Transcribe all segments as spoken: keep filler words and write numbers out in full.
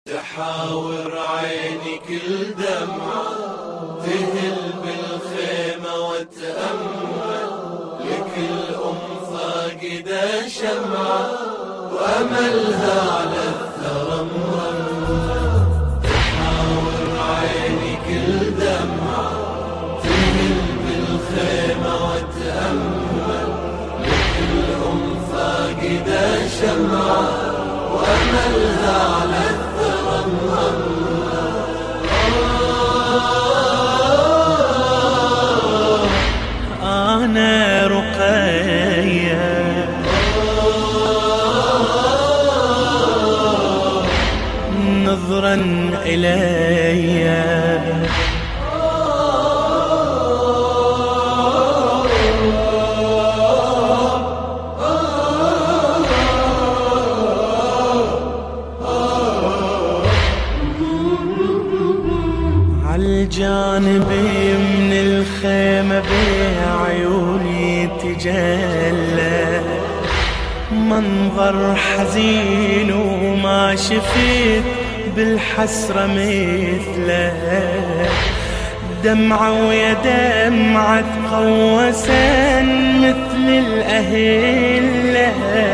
تحاور عيني كل دمعة تهل بالخيمة وتأمل لكل أم فاقدة شمعة وأملها على الثرى مرمى. تحاور عيني كل دمعة تهل بالخيمة وتأمل لكل أم فاقدة شمعة وأملها على الثرى مرمى. أنا رقية نظرا إلي عالجانب من الخيمة بعيوني تجلى منظر حزين وما شفت بالحسرة مثله. دمعة ويا دمعة قوسا مثل الأهلة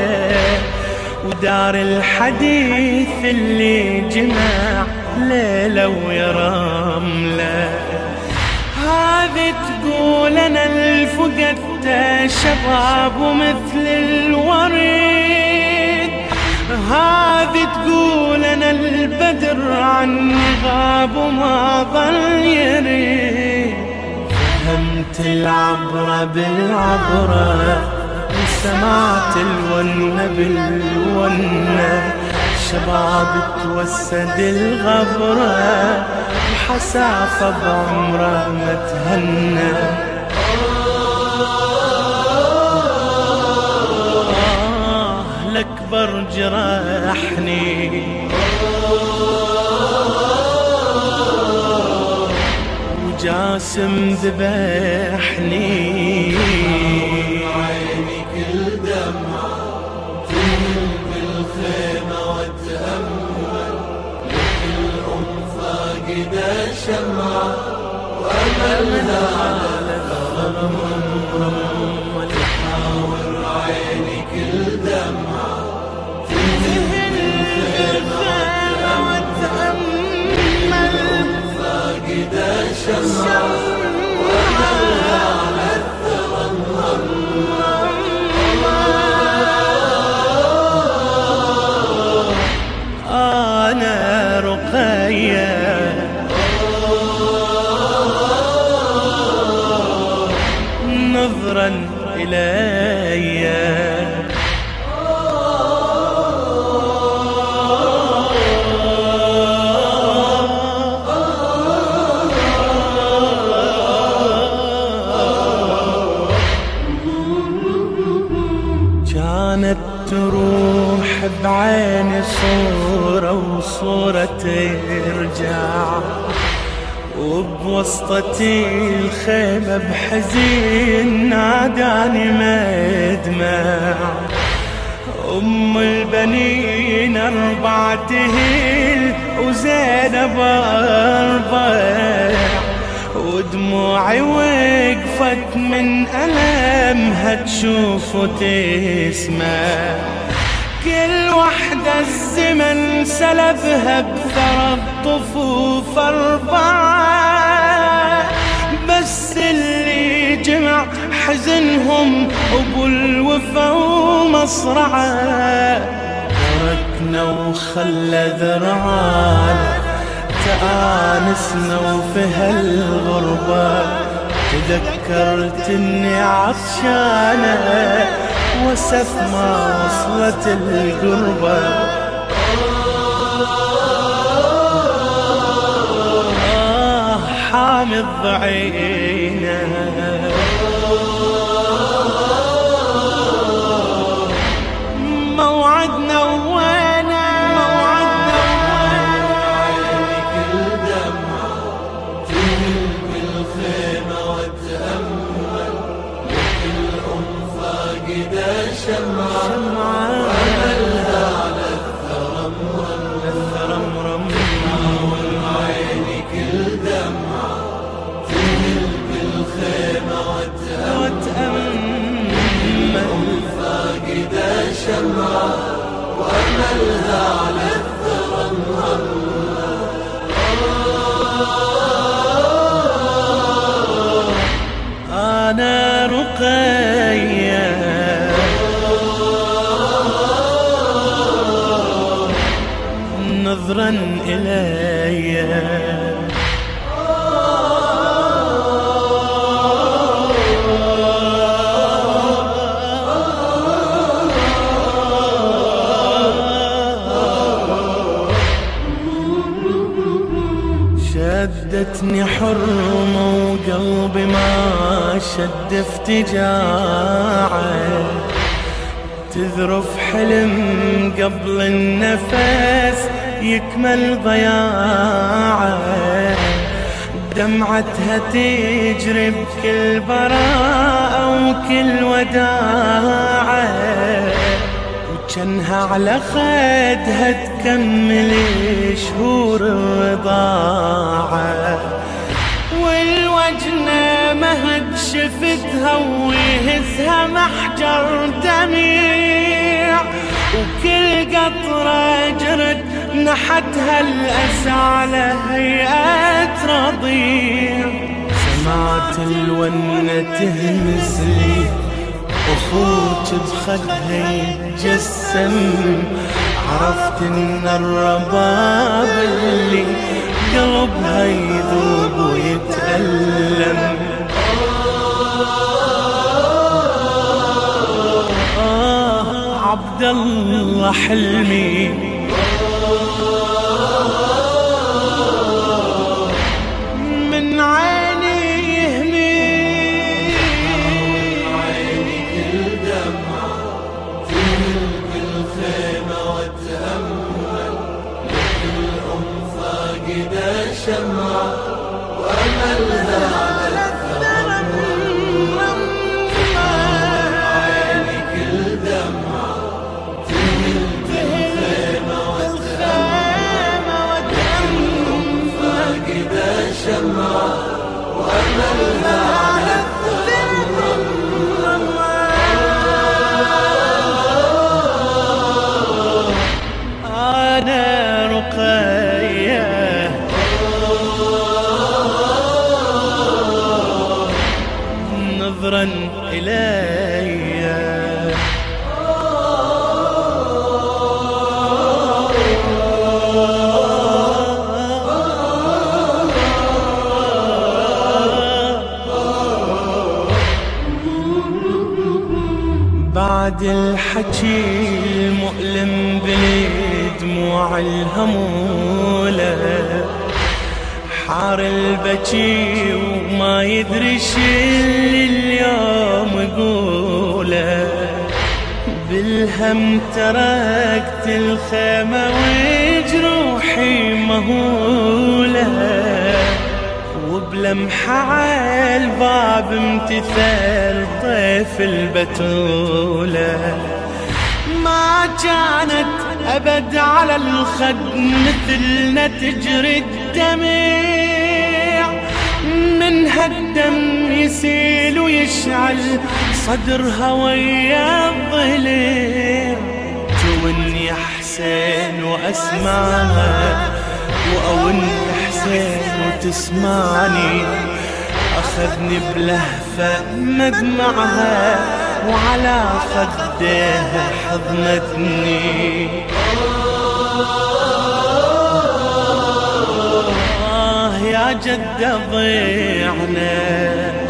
ودار الحديث اللي جمع ليلة ويا رملة. هذه تقول أنا الفقدت شباب ومثل الوريد، هذه تقول أنا البدر عني غاب وما ظل يريد. فهمت العبرة بالعبرة وسمعت الونة بالونة، شباب توسد الغبرة وحسافة بعمره ما تهنى. آه الأكبر جرحني وجاسم ذبحني. عيني كل دمعة تهل بالخيمة وتأمل لكل أم فاقدة شمعة وأملها على الثرى مرمى. تحاور عيني كل دمعة تهل بالخيمة وتأمل فاقدة شمعة وأملها على الثرى مرمى. أنا رقية نظرا إلي كانت تروح بعيني صورة وصورة ترجع، وبوسطة الخيمة بحزين ناداني مدمع. أم البنين أربعة هيل وزينب أربع، ودموعي وقفت من ألمها تشوف وتسمع. كل وحدة الزمن سلبها بثرى الطفوف أربعة، بس اللي جمع حزنهم أبو الوفا ومصرعه. تركنا وخلى ذرعان تآنسنا وفي هالغربة، تذكرت اني عطشانة وسف ما وصلت القربة. آه حامض ضعينة موعدنا وانا موعدنا عيني كل دمعة تهل بالخيمة وتأمل لكل أم فاقدة شمعة وأملها على الثرى مرمى. نظرا إلي. شدتني حرمة وقلبي ما شد افتجاعه، تذرف حلم قبل النفس يكمل ضياعه، دمعتها تجري بكل براءة وكل وداعه، وجنها على خدها تكمل شهور الرضاعة، والوجنة مهد شفتها ويهزها محجر دميع، وكل قطرة جرت نحتها الأسى على هيئة رضيع. سمعت الونة تهمس لي أخوك بخدها يتجسم، عرفت إن الرباب اللي قلبها يذوب ويتألم. آه عبد الله حلمي من عيني يهمي، عيني كل دمعة تهل بالخيمة وتأمل، لكل أم فاقدة شمعة وأملها على الثرى. عيني كل دمعة تهل بالخيمة وتأمل، لكل أم فاقدة شمعة وأملها على الثرى. أنا رقية نظرا إلي. بعد الحكي المؤلم بالدموع الهمولة، حار البكي وما يدري شي اليوم يقوله، بالهم تركت الخيمة وجروحي مهولة، وبلمحة عالباب امتثال طيف البتولة، ما كانت أبد على الخد مثلنا تجري الدمع، من هالدم يسيل ويشعل صدرها ويا الظليل. توني حسين وأسمعها وأون حسين وتسمعني، أخذني بلهفة مدمعها وعلى خديها حضنتني. آه يا جدة ضيعنا